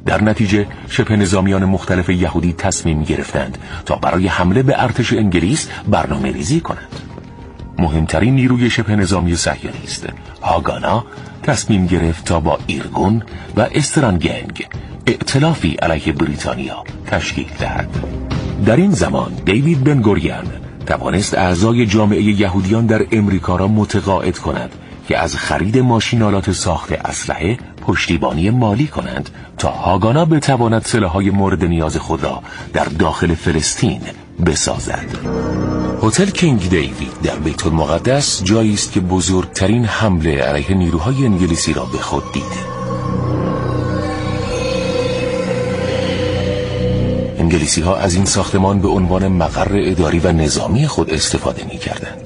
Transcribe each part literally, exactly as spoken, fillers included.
در نتیجه شبه نظامیان مختلف یهودی تصمیم گرفتند تا برای حمله به ارتش انگلیس برنامه ریزی کنند. مهمترین نیروی شبه نظامی صهیونیست هاگانا تصمیم گرفت تا با ایرگون و استرانگنگ ائتلافی علیه بریتانیا تشکیل دهد. در این زمان دیوید بن گوریون توانست اعضای جامعه یهودیان در امریکا را متقاعد کند که از خرید ماشینالات ساخت اسلحه پشتیبانی مالی کنند تا هاگانا بتواند سلاح‌های مورد نیاز خود را در داخل فلسطین بسازد. هتل کینگ دیوید در بیت المقدس جایی است که بزرگترین حمله علیه نیروهای انگلیسی را به خود دید. انگلیسی ها از این ساختمان به عنوان مقر اداری و نظامی خود استفاده می کردند.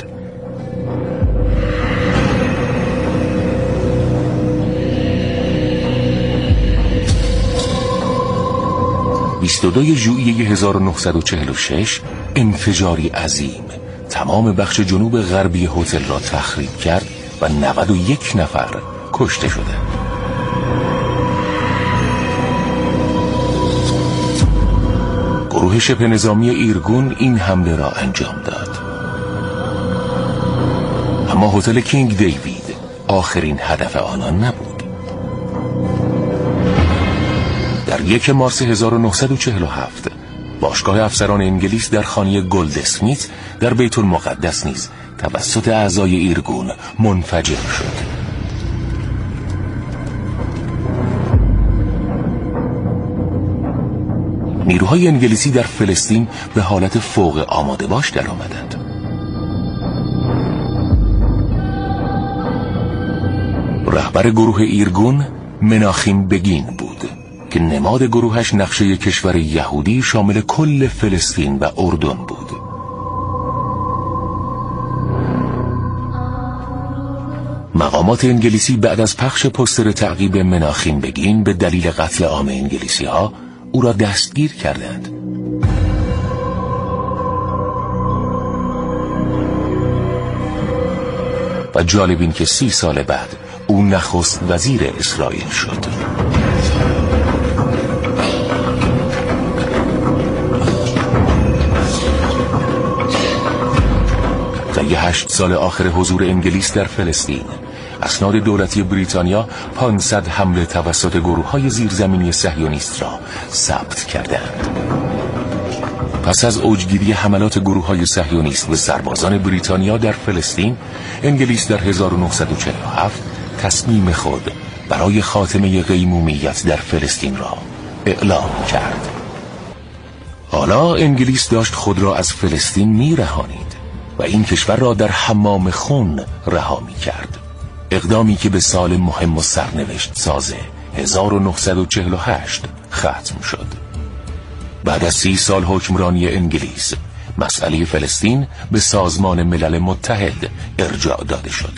بیست و دوم ژوئیه هزار و نهصد و چهل و شش انفجاری عظیم تمام بخش جنوب غربی هتل را تخریب کرد و نود و یک نفر کشته شدند. گروه شبه نظامی ایرگون این حمله را انجام داد. اما هتل کینگ دیوید آخرین هدف آنان نبود. در یک مارس هزار و نهصد و چهل و هفت باشگاه افسران انگلیس در خانه گلد اسمیت در بیت المقدس نیز توسط اعضای ایرگون منفجر شد. نیروهای انگلیسی در فلسطین به حالت فوق آماده باش در آمدند. رهبر گروه ایرگون مناخیم بگین بود که نماد گروهش نقشه کشور یهودی شامل کل فلسطین و اردن بود. مقامات انگلیسی بعد از پخش پوستر تعقیب مناخیم بگین به دلیل قتل عام انگلیسی ها او را دستگیر کردند. و جالب این که سی سال بعد او نخست وزیر اسرائیل شد. طی هشت سال آخر حضور انگلیس در فلسطین، اسناد دولتی بریتانیا پانصد حمله توسط گروه‌های زیرزمینی صهیونیست را ثبت کردند. پس از اوجگیری حملات گروه‌های صهیونیست به سربازان بریتانیا در فلسطین، انگلیس در هزار و نهصد و چهل و هفت تصمیم خود برای خاتمه قیمومیت در فلسطین را اعلام کرد. حالا انگلیس داشت خود را از فلسطین می‌رهانید و این کشور را در حمام خون رها می‌کرد. اقدامی که به سال مهم و سرنوشت سازه هزار و نهصد و چهل و هشت ختم شد. بعد از سی سال حکمرانی انگلیس، مسئله فلسطین به سازمان ملل متحد ارجاع داده شد.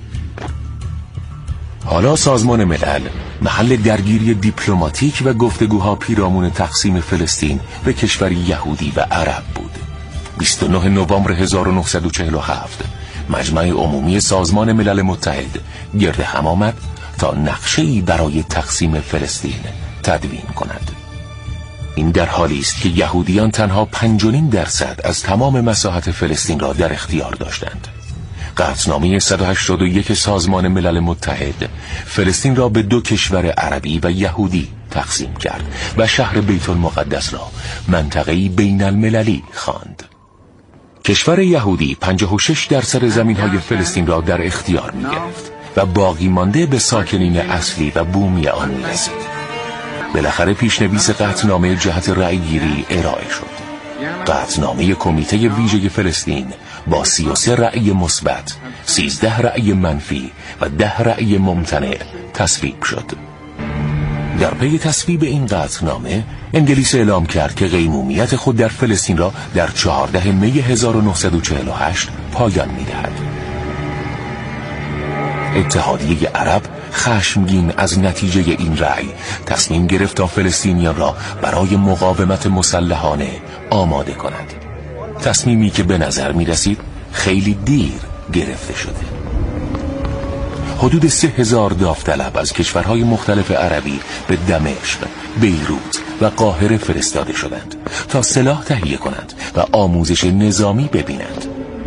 حالا سازمان ملل محل درگیری دیپلماتیک و گفتگوها پیرامون تقسیم فلسطین به کشوری یهودی و عرب بود. بیست و نهم نوامبر هزار و نهصد و چهل و هفت مجمع عمومی سازمان ملل متحد گرد هم آمد تا نقشه‌ای برای تقسیم فلسطین تدوین کند. این در حالی است که یهودیان تنها پنج و نیم درصد از تمام مساحت فلسطین را در اختیار داشتند. قطعنامه صد و هشتاد و یک سازمان ملل متحد فلسطین را به دو کشور عربی و یهودی تقسیم کرد و شهر بیت المقدس را منطقه‌ای بین المللی خواند. کشور یهودی پنجاه و شش درصد زمین‌های فلسطین را در اختیار می‌گرفت و باقی مانده به ساکنین اصلی و بومی آن می‌رسید. بالاخره پیشنویس قطعنامه جهت رأی‌گیری ارائه شد. قطعنامه کمیته ویژه فلسطین با سی و سه رأی مثبت، سیزده رأی منفی و ده رأی ممتنع تصویب شد. در پی تصویب این قطعنامه، انگلیس اعلام کرد که قیمومیت خود در فلسطین را در چهاردهم می هزار و نهصد و چهل و هشت پایان می‌دهد. اتحادیه عرب خشمگین از نتیجه این رأی تصمیم گرفت تا فلسطینیان را برای مقاومت مسلحانه آماده کند. تصمیمی که به نظر می رسید خیلی دیر گرفته شده. حدود سه هزار داوطلب از کشورهای مختلف عربی به دمشق، بیروت و قاهره فرستاده شدند تا سلاح تهیه کنند و آموزش نظامی ببینند.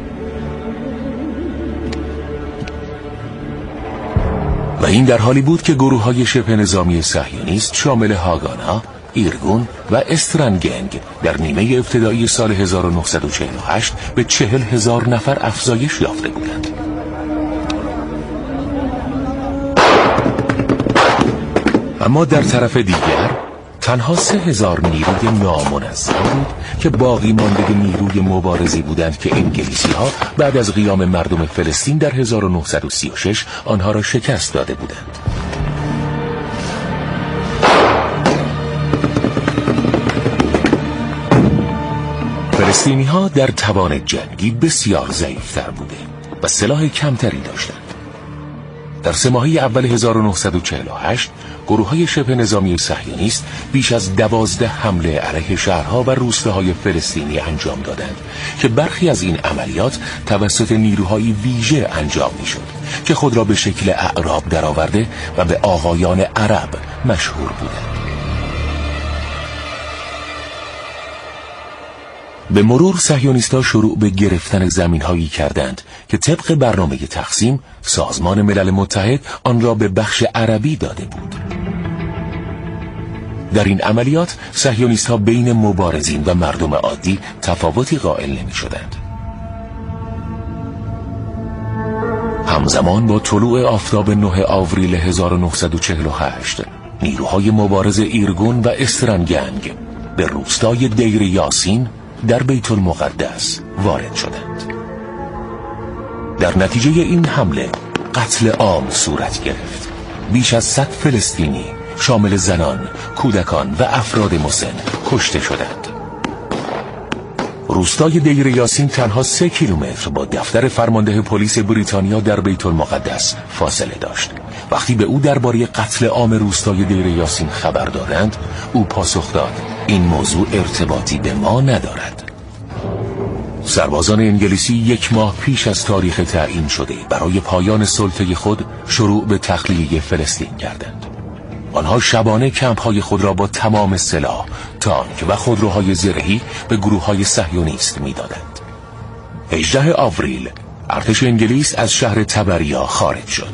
و این در حالی بود که گروه‌های شبه نظامی صهیونیست شامل هاگانا، ایرگون و استرنگنگ در نیمه ابتدایی سال هزار و نهصد و چهل و هشت به چهل هزار نفر افزایش یافته بودند. اما در طرف دیگر تنها سه هزار نیروی نامنظم بود که باقی مانده نیروی مبارزی بودند که انگلیسی ها بعد از قیام مردم فلسطین در هزار و نهصد و سی و شش آنها را شکست داده بودند. فلسطینی ها در توان جنگی بسیار ضعیفتر بوده و سلاح کمتری داشتند. در سه ماهه اول هزار و نهصد و چهل و هشت گروه های شبه نظامی صهیونیست بیش از دوازده حمله علیه شهرها و روستاهای فلسطینی انجام دادند که برخی از این عملیات توسط نیروهای ویژه انجام می شد که خود را به شکل اعراب درآورده و به آقایان عرب مشهور بودند. به مرور صهیونیست‌ها شروع به گرفتن زمین‌هایی کردند که طبق برنامه تقسیم سازمان ملل متحد آن را به بخش عربی داده بود. در این عملیات صهیونیست‌ها بین مبارزین و مردم عادی تفاوتی قائل نمی‌شدند. همزمان با طلوع آفتاب نه آوریل هزار و نهصد و چهل و هشت نیروهای مبارز ایرگون و استرنگنگ به روستای دیر یاسین در بیت المقدس وارد شدند. در نتیجه این حمله قتل عام صورت گرفت. بیش از صد فلسطینی شامل زنان، کودکان و افراد مسن کشته شدند. روستای دیر یاسین تنها سه کیلومتر با دفتر فرمانده پلیس بریتانیا در بیت المقدس فاصله داشت. وقتی به او درباره قتل عام روستای دیر یاسین خبر دادند، او پاسخ داد: این موضوع ارتباطی به ما ندارد. سربازان انگلیسی یک ماه پیش از تاریخ تعیین شده برای پایان سلطه خود شروع به تخلیه فلسطین کردند. آنها شبانه کمپ‌های خود را با تمام سلاح، تانک و خودروهای زرهی به گروه‌های صهیونیست می‌دادند. هجدهم آوریل ارتش انگلیس از شهر تبریا خارج شد.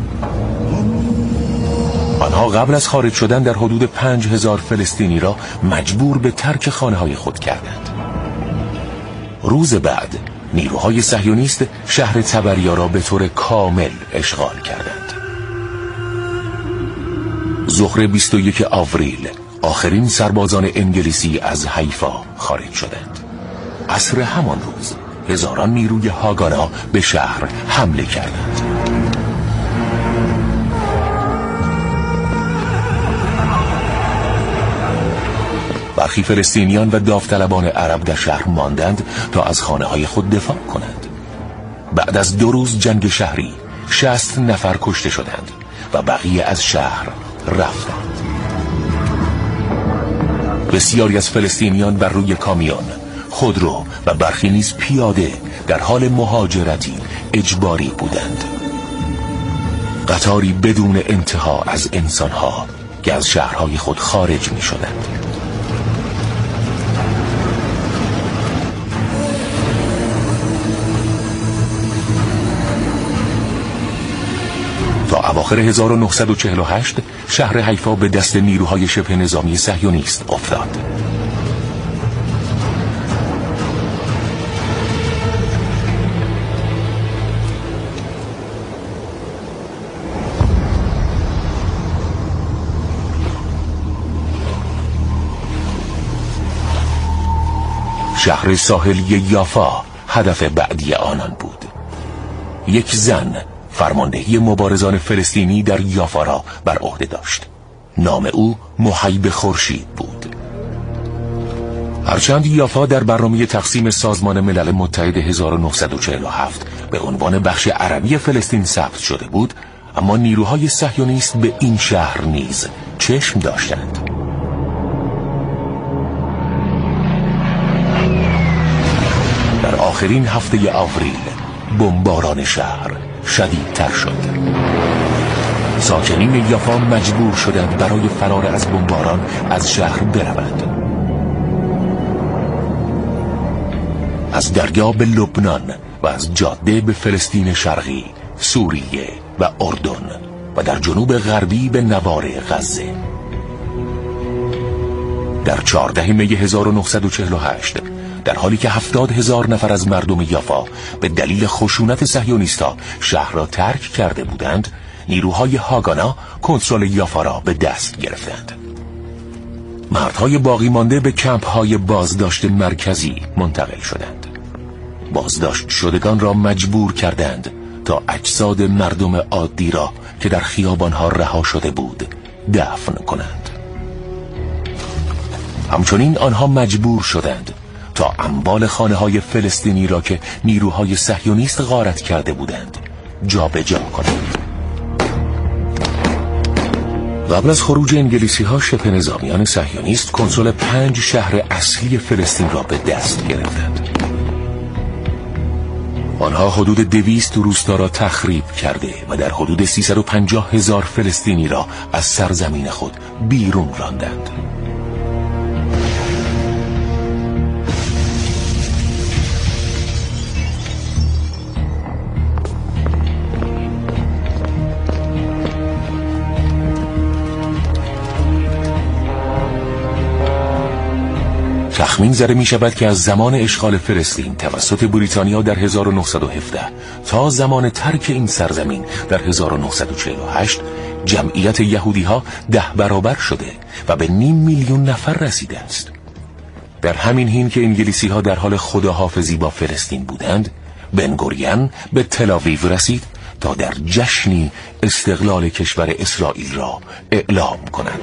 آنها قبل از خارج شدن در حدود پنج هزار فلسطینی را مجبور به ترک خانه‌های خود کردند. روز بعد نیروهای صهیونیست شهر تبریا را به طور کامل اشغال کردند. ظهر بیست و یکم آوریل آخرین سربازان انگلیسی از حیفا خارج شدند. عصر همان روز هزاران نیروی هاگانا به شهر حمله کردند. برخی فلسطینیان و داوطلبان عرب در شهر ماندند تا از خانه‌های خود دفاع کنند. بعد از دو روز جنگ شهری شصت نفر کشته شدند و بقیه از شهر رفتند. بسیاری از فلسطینیان بر روی کامیون، خودرو و برخی نیز پیاده در حال مهاجرتی اجباری بودند. قطاری بدون انتها از انسانها که از شهرهای خود خارج می شدند. تا اواخر هزار و نهصد و چهل و هشت شهر حیفا به دست نیروهای شبه نظامی صهیونیست افتاد. شهر ساحلی یافا هدف بعدی آنان بود. یک زن فرماندهی مبارزان فلسطینی در یافا را بر عهده داشت. نام او محیب خورشید بود. هرچند یافا در برنامه تقسیم سازمان ملل متحد هزار و نهصد و چهل و هفت به عنوان بخش عربی فلسطین ثبت شده بود، اما نیروهای صهیونیست به این شهر نیز چشم داشتند. در آخرین هفته آوریل بمباران شهر شدیدتر شد. ساکنین یافا مجبور شدند برای فرار از بمباران از شهر بروند. از دریا به لبنان و از جاده به فلسطین شرقی، سوریه و اردن و در جنوب غربی به نوار غزه. در چهاردهم می هزار و نهصد و چهل و هشت در حالی که هفتاد هزار نفر از مردم یافا به دلیل خشونت صهیونیست‌ها شهر را ترک کرده بودند، نیروهای هاگانا کنترل یافا را به دست گرفتند. مردهای باقی مانده به کمپ‌های بازداشت مرکزی منتقل شدند. بازداشت شدگان را مجبور کردند تا اجساد مردم عادی را که در خیابانها رها شده بود دفن کنند. همچنین آنها مجبور شدند تا اموال خانه‌های فلسطینی را که نیروهای صهیونیست غارت کرده بودند جابجا کنند. قبل از خروج انگلیسی‌ها شبه نظامیان صهیونیست کنترل پنج شهر اصلی فلسطین را به دست گرفتند. آنها حدود دویست روستا را تخریب کرده و در حدود سیصد و پنجاه هزار فلسطینی را از سرزمین خود بیرون راندند. تخمین زده می شود که از زمان اشغال فلسطین توسط بریتانیا در هزار و نهصد و هفده تا زمان ترک این سرزمین در هزار و نهصد و چهل و هشت جمعیت یهودی ها ده برابر شده و به نیم میلیون نفر رسیده است. در همین حین که انگلیسی ها در حال خداحافظی با فلسطین بودند، بن گوریون به تل‌آویو رسید تا در جشنی استقلال کشور اسرائیل را اعلام کند.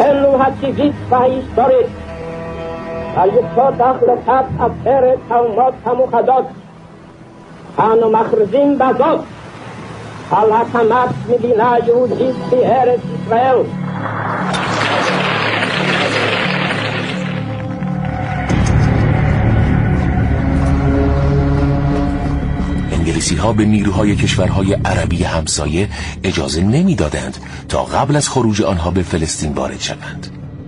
על יסוד החלטת עצרת האומות המאוחדות אנו מכריזים בזאת על הקמת מדינה יהודית בארץ ישראל. انگلیسی ها به نیروهای کشورهای عربی همسایه اجازه نمی دادند تا قبل از خروج آنها به فلسطین وارد شوند.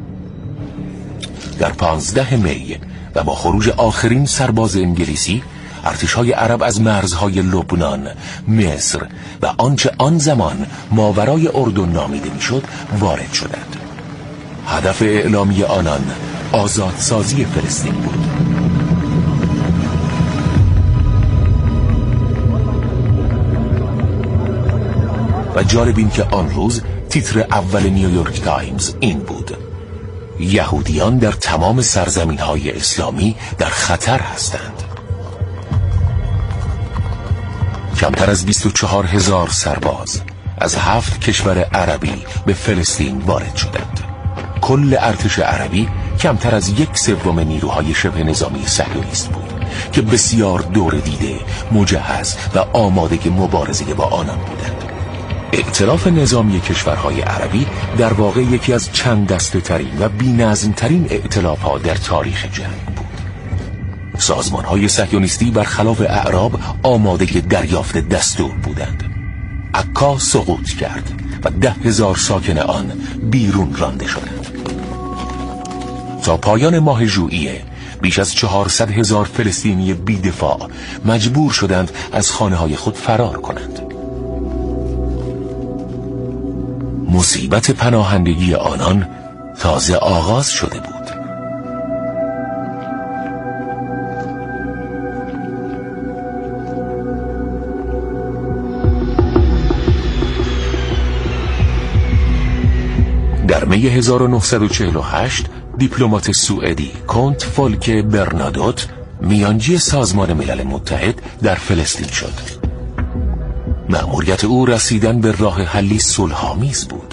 در پانزده می و با خروج آخرین سرباز انگلیسی، ارتش‌های عرب از مرزهای لبنان، مصر و آنچه آن زمان ماورای اردن نامیده میشد وارد شدند. هدف اعلامی آنان آزادسازی فلسطین بود. و جالب این که آن روز تیتر اول نیویورک تایمز این بود: یهودیان در تمام سرزمین‌های اسلامی در خطر هستند. کمتر از بیست و چهار هزار سرباز از هفت کشور عربی به فلسطین وارد شدند. کل ارتش عربی کمتر از یک سوم نیروهای شبه نظامی صهیونیست بود که بسیار دور دیده، مجهز و آماده مبارزه با آنان بودند. ائتلاف نظامی کشورهای عربی در واقع یکی از چند دسته ترین و بی‌نظم ترین ائتلاف ها در تاریخ جنگ بود. سازمان های صهیونیستی برخلاف اعراب آماده دریافت دستور بودند. عکا سقوط کرد و ده هزار ساکن آن بیرون رانده شدند. تا پایان ماه ژوئیه بیش از چهارصد هزار فلسطینی بی‌دفاع مجبور شدند از خانه های خود فرار کنند. مصیبت پناهندگی آنان تازه آغاز شده بود. در می هزار و نهصد و چهل و هشت دیپلمات سوئدی کنت فولک برنادوت میانجی سازمان ملل متحد در فلسطین شد. مأموریت او رسیدن به راه حلی صلح‌آمیز بود.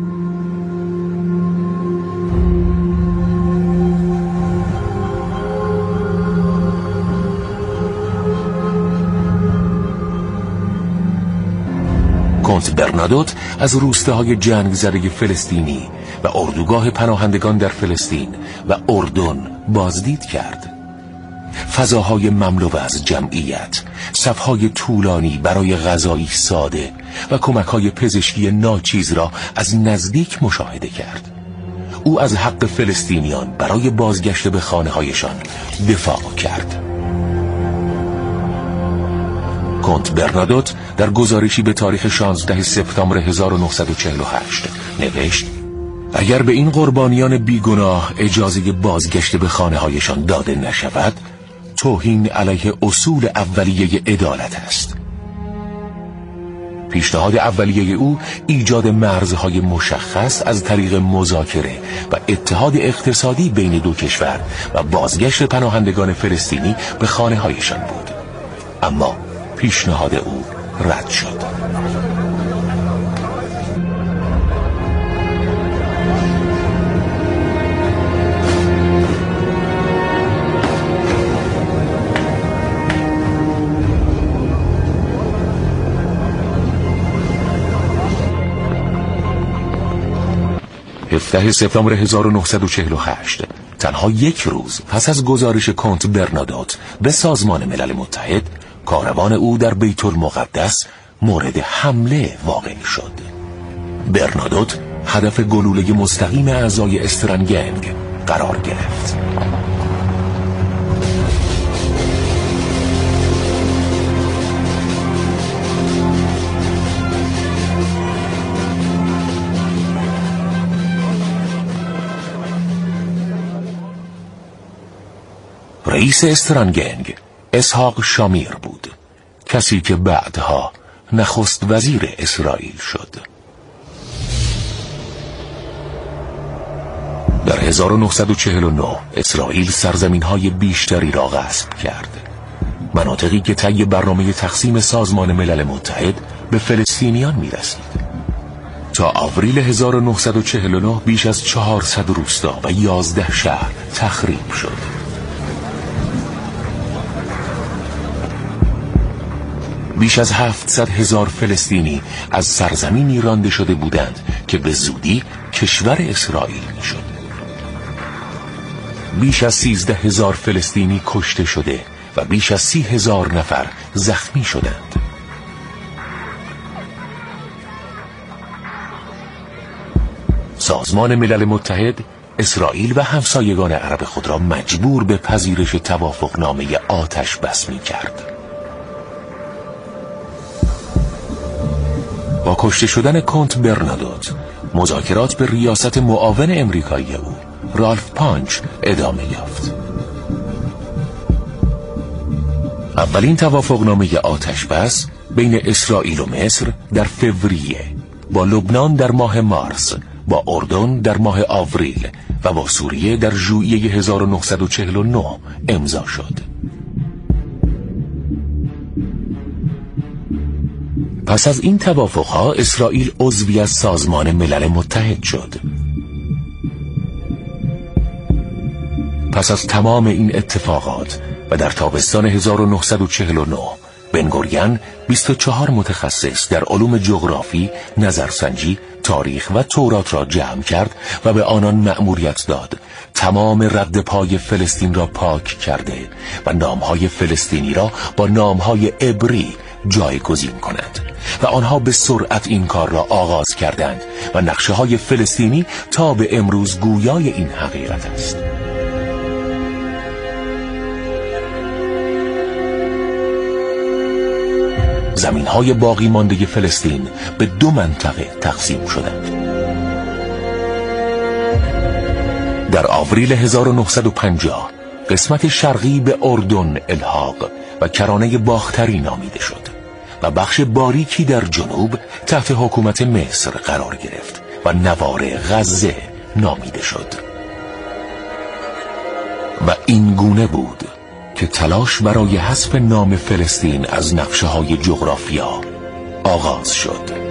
کنت برنادوت از روستاهای جنگ زده فلسطینی و اردوگاه پناهندگان در فلسطین و اردن بازدید کرد. فضاهای مملو از جمعیت، صفهای طولانی برای غذایی ساده و کمک‌های پزشکی ناچیز را از نزدیک مشاهده کرد. او از حق فلسطینیان برای بازگشت به خانه‌هایشان دفاع کرد. کنت برنادوت در گزارشی به تاریخ شانزده سپتامبر هزار و نهصد و چهل و هشت نوشت: اگر به این قربانیان بیگناه اجازه بازگشت به خانه‌هایشان داده نشود، توهین علیه اصول اولیه عدالت است. پیشنهاد اولیه او ایجاد مرزهای مشخص از طریق مذاکره و اتحاد اقتصادی بین دو کشور و بازگشت پناهندگان فلسطینی به خانه‌هایشان بود. اما پیشنهاد او رد شد. هفدهم سپتامبر هزار و نهصد و چهل و هشت، تنها یک روز پس از گزارش کنت برنادوت به سازمان ملل متحد، کاروان او در بیت المقدس مورد حمله واقع شد. برنادوت هدف گلوله مستقیم اعضای استرنگنگ قرار گرفت. رئیس استرنگنگ اسحاق شامیر بود، کسی که بعدها نخست وزیر اسرائیل شد. در هزار و نهصد و چهل و نه اسرائیل سرزمین‌های بیشتری را غصب کرد، مناطقی که طی برنامه تقسیم سازمان ملل متحد به فلسطینیان می‌رسید. تا آوریل هزار و نهصد و چهل و نه بیش از چهارصد روستا و یازده شهر تخریب شد. بیش از هفتصد هزار فلسطینی از سرزمینی رانده شده بودند که به زودی کشور اسرائیل میشد. بیش از سیزده هزار فلسطینی کشته شده و بیش از سی هزار نفر زخمی شدند. سازمان ملل متحد اسرائیل و همسایگان عرب خود را مجبور به پذیرش توافقنامه آتش بس می کرد. با کشته شدن کنت برنادوت، مذاکرات به ریاست معاون امریکایی او رالف پانچ ادامه یافت. اولین توافقنامه آتش بس بین اسرائیل و مصر در فوریه، با لبنان در ماه مارس، با اردن در ماه آوریل و با سوریه در ژوئیه هزار و نهصد و چهل و نه امضا شد. پس از این توافقها اسرائیل عضوی از سازمان ملل متحد شد. پس از تمام این اتفاقات و در تابستان هزار و نهصد و چهل و نه بنگوریون بیست و چهار متخصص در علوم جغرافی، نظرسنجی، تاریخ و تورات را جمع کرد و به آنان مأموریت داد تمام رد پای فلسطین را پاک کرده و نامهای فلسطینی را با نامهای عبری جایگزین کند و آنها به سرعت این کار را آغاز کردند و نقشه های فلسطینی تا به امروز گویای این حقیقت است. زمین های باقی مانده فلسطین به دو منطقه تقسیم شدند. در آوریل هزار و نهصد و پنجاه قسمت شرقی به اردن الحاق و کرانه باختری نامیده شد و بخش باریکی در جنوب تحت حکومت مصر قرار گرفت و نوار غزه نامیده شد. و این گونه بود که تلاش برای حذف نام فلسطین از نقشه‌های جغرافیا آغاز شد.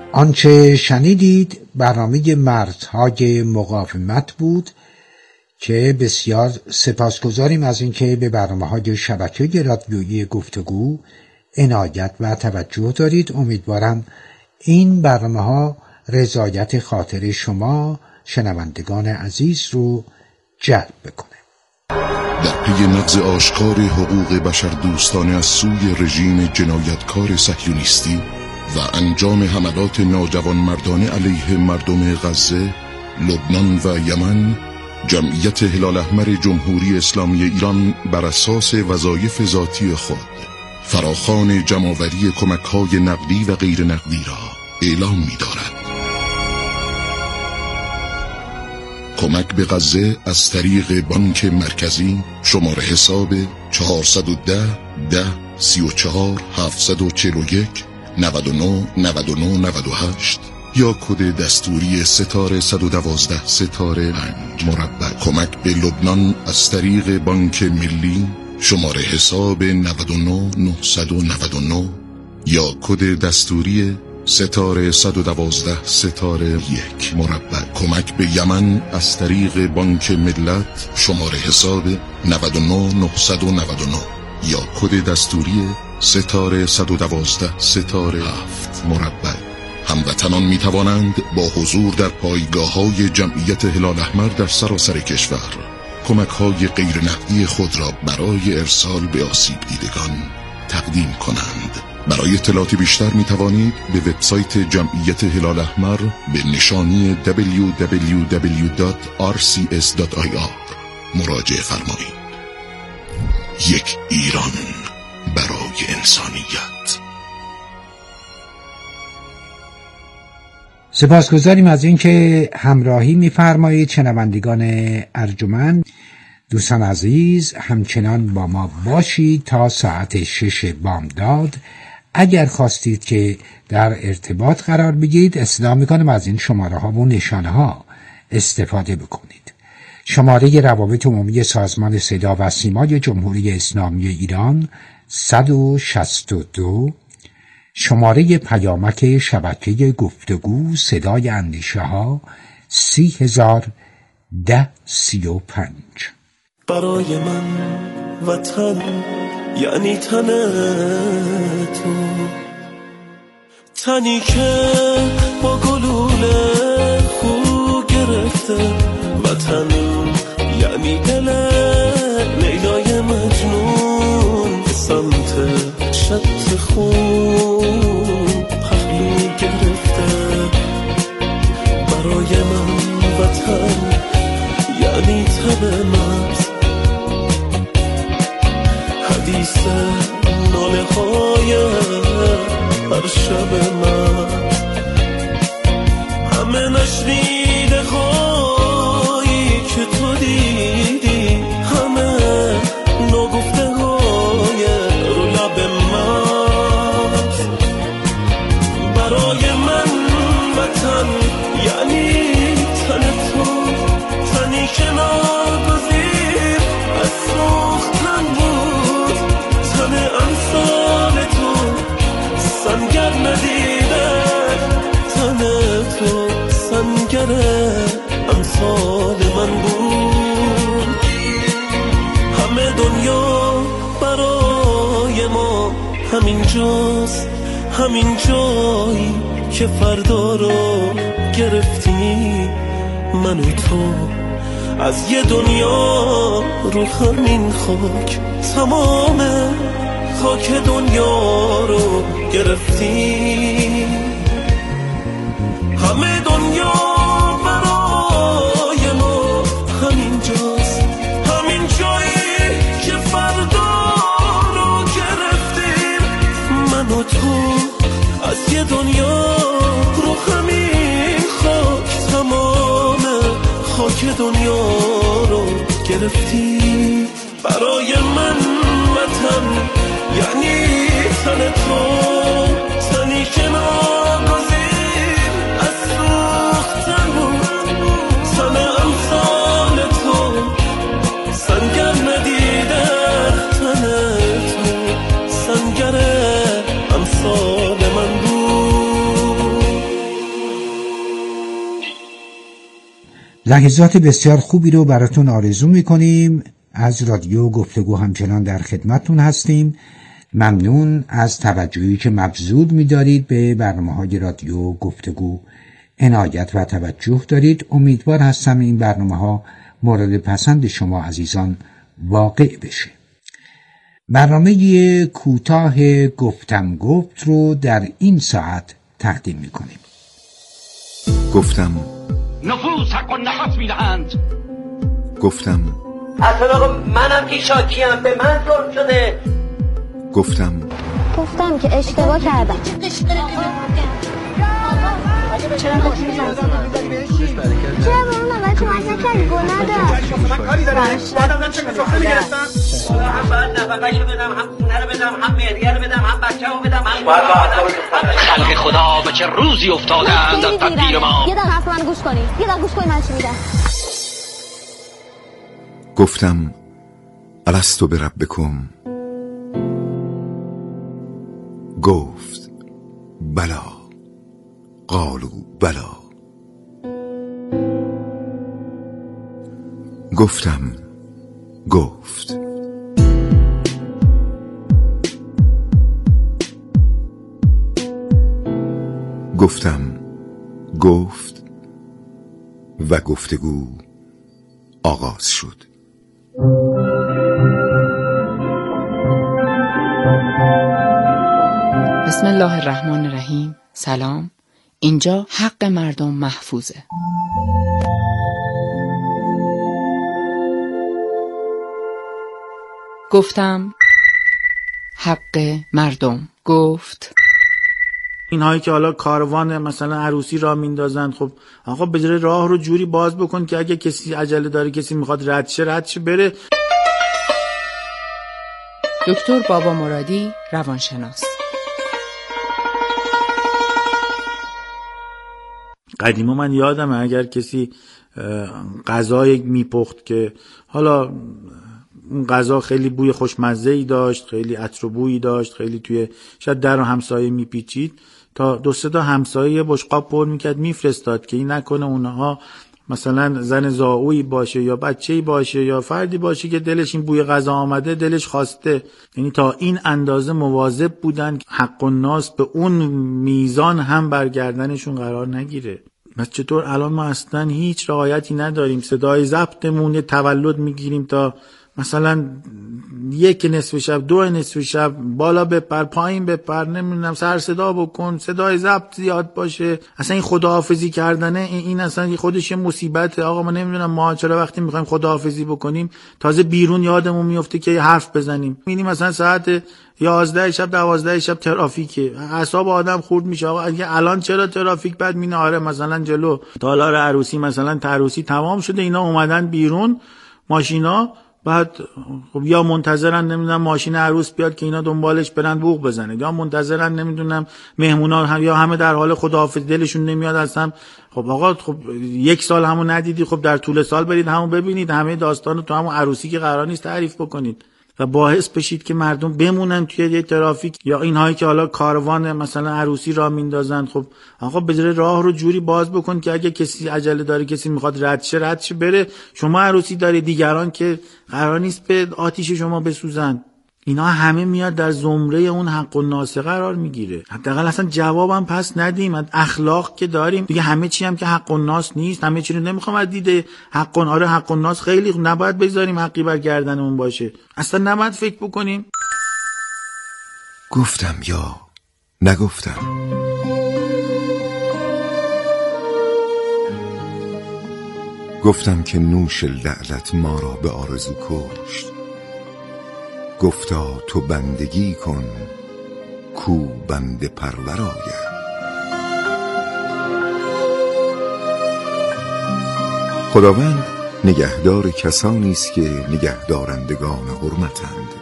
آنچه شنیدید برنامه مرزهای مقاومت بود که بسیار سپاسگزاریم از اینکه به برنامه‌های شبکه رادیویی گفتگو عنایت و توجه دارید. امیدوارم این برنامه‌ها رضایت خاطر شما شنوندگان عزیز رو جلب بکنه. در پی نقض آشکار حقوق بشر دوستانه از سوی رژیم جنایتکار صهیونیستی و انجام حملات ناجوانمردانه علیه مردم غزه، لبنان و یمن، جمعیت هلال احمر جمهوری اسلامی ایران بر اساس وظایف ذاتی خود فراخوان جمع‌آوری کمک‌های نقدی و غیر نقدی را اعلام می‌دارد. کمک به غزه از طریق بانک مرکزی شماره حساب چهارصد و ده ده سی و چهار هفتصد و چهل و یک نود و نه نود و نه نود و هشت یا کد دستوری ستاره صد و دوازده ستاره پنج مربع. کمک به لبنان از طریق بانک ملی شماره حساب نود و نه نهصد و نود و نه یا کد دستوری ستاره صد و دوازده ستاره یک مربع. کمک به یمن از طریق بانک ملت شماره حساب نود و نه نهصد و نود و نه یا کد دستوری ستاره صد و دوازده ستاره هفت مربع. هموطنان می توانند با حضور در پایگاه‌های جمعیت هلال احمر در سراسر کشور کمک‌های غیر نقدی خود را برای ارسال به آسیب دیدگان تقدیم کنند. برای اطلاعات بیشتر می توانید به وبسایت جمعیت هلال احمر به نشانی دبلیو دبلیو دبلیو دات آر سی اس دات آی آر مراجعه فرمایید. یک ایران برای انسانیت. سپاسگزاریم از اینکه همراهی می‌فرمایید. شنوندگان ارجمند، دوستان عزیز، همچنان با ما باشید تا ساعت شش بامداد. اگر خواستید که در ارتباط قرار بگیرید، اصلاح میکنم از این شماره ها و نشانه ها استفاده بکنید. شماره روابط عمومی سازمان صدا و سیمای جمهوری اسلامی ایران صد و شصت و دو، شماره پیامک شبکه گفتگو صدای اندیشه ها سی هزار ده سی و پنج. برای من وطن یعنی تن تو، تنی که با گلوله خو گرفته. وطن یعنی دل لیلای مجنون سمت شط خون پهلو گرفته. برای من وطن یعنی تن مرز، حدیث ناله های هر شب من، همه نشنیده هایی که تو دیدی، همه نگفته های رو لب من. برای من وطن یعنی تن تو، تنی که ناگزیر از سوختن بود، تن امثال تو سنگر ندیده، تن تو سنگر امثال من بود. همه دنیا برای ما همین جاست، همین جایی که فردا رو گرفتی من و تو از یه دنیا رو همین خاک، تمام خاک دنیا رو گرفتی. همه دنیا برای ما همین جاست، همین جایی که فردا رو گرفتیم من و تو از یه دنیا رو همین خاک، تمام خاک دنیا رو گرفتی. برای من وطن یعنی تن تو، تنی که ناگزیر از سوختن بود، تن امثال تو سنگر ندیده، تن تو سنگر امثال من بود. لحظات بسیار خوبی رو براتون آرزو میکنیم. از رادیو گفتگو همچنان در خدمتتون هستیم. ممنون از توجهی که مبذول می‌دارید به برنامه‌های رادیو گفتگو. عنایت و توجه دارید. امیدوار هستم این برنامه‌ها مورد پسند شما عزیزان واقع بشه. برنامه کوتاه گفتم گفت رو در این ساعت تقدیم می‌کنیم. گفتم نفوس حق و نفس میدهند. گفتم اصلا منم که شاکیم، به من ظلم شده. گفتم گفتم که اشتباه کردم. چرا با اون اول کمک نکردی؟ گناه داشت. من کاری دارم. بعدم چه کسافه میگرفتم؟ هم باید نفقه‌شو بدم، هم خونه رو بدم، هم مهریه رو بدم، هم بچه‌مو بدم، هم خلق خدا به چه روزی افتادند از تدبیر ما. یه دقیقه حرف من گوش کنی. یه دقیقه گوش کنی من چی میگم. گفتم الستو بربکم. گفت بلا. قالوا بلا. گفتم گفت گفتم گفت و گفتگو آغاز شد. بسم الله الرحمن الرحیم. سلام. اینجا حق مردم محفوظه. گفتم حق مردم. گفت اینهایی که حالا کاروان مثلا عروسی را میندازن، خب آقا بجره راه رو جوری باز بکن که اگه کسی عجله داره، کسی میخواد رد شه رد شه بره. دکتر بابا مرادی، روانشناس. قدیما من یادمه اگر کسی غذای میپخت که حالا اون غذا خیلی بوی خوشمزه‌ای داشت، خیلی عطر و بویی داشت، خیلی توی شاید در و همسایه میپیچید، تا دو سه تا همسایه بشقاب پر میکرد میفرستاد که این نکنه اونها مثلا زن زاویی باشه یا بچه‌ای باشه یا فردی باشه که دلش این بوی غذا آمده، دلش خواسته. یعنی تا این اندازه مواظب بودن که حق الناس به اون میزان هم برگردنشون قرار نگیره. مثلا چطور الان ما اصلا هیچ رعایتی نداریم، صدای ضبطمون تولد میگیریم تا مثلا یک نصف شب، دو نصف شب، بالا بپر پایین بپر، نمیدونم سر صدا بکن، صدای ضبط زیاد باشه. اصلا این خداحافظی کردنه این اصلا خودش یه مصیبته. آقا ما نمیدونم ما چرا وقتی میخوایم خداحافظی بکنیم تازه بیرون یادمون میفته که حرف بزنیم. میبینیم مثلا ساعت یازده شب دوازده شب ترافیکه، اعصاب آدم خورد میشه. آقا اگه الان چرا ترافیک بعد مینه آره مثلا جلو تالار عروسی مثلا عروسی تمام شده، اینا اومدن بیرون ماشینا، بعد خب یا منتظرن نمیدونم ماشین عروس بیاد که اینا دنبالش برن بوق بزنه، یا منتظرن نمیدونم مهمونا هم یا همه در حال خداحافظی دلشون نمیاد اصلا. خب آقا خب یک سال همون ندیدی، خب در طول سال برید همون ببینید، همه داستانو تو همون عروسی که قرار نیست تعریف بکنید و باعث بشید که مردم بمونن توی یه ترافیک. یا اینهایی که حالا کاروان مثلا عروسی را میندازن، خب آقا بجره راه رو جوری باز بکن که اگه کسی عجله داره، کسی میخواد رد شه رد شه بره. شما عروسی داری، دیگران که قرار نیست به آتیش شما بسوزن. اینا همه میاد در زمره اون حق الناس قرار میگیره. حداقل اصلا جوابم پس ندیم. اخلاق که داریم دیگه، همه چی هم که حق الناس نیست، همه چی رو نمیخوام از دید حق آره حق الناس خیلی نباید بذاریم حقی بر گردنمون باشه. اصلا نباید فکر بکنیم. گفتم یا نگفتم. گفتم که نوش لعنت ما را به آرزو کشت. گفتا تو بندگی کن کو بنده پرورایم. خداوند نگهدار کسانی است که نگهدارندگان حرمتند.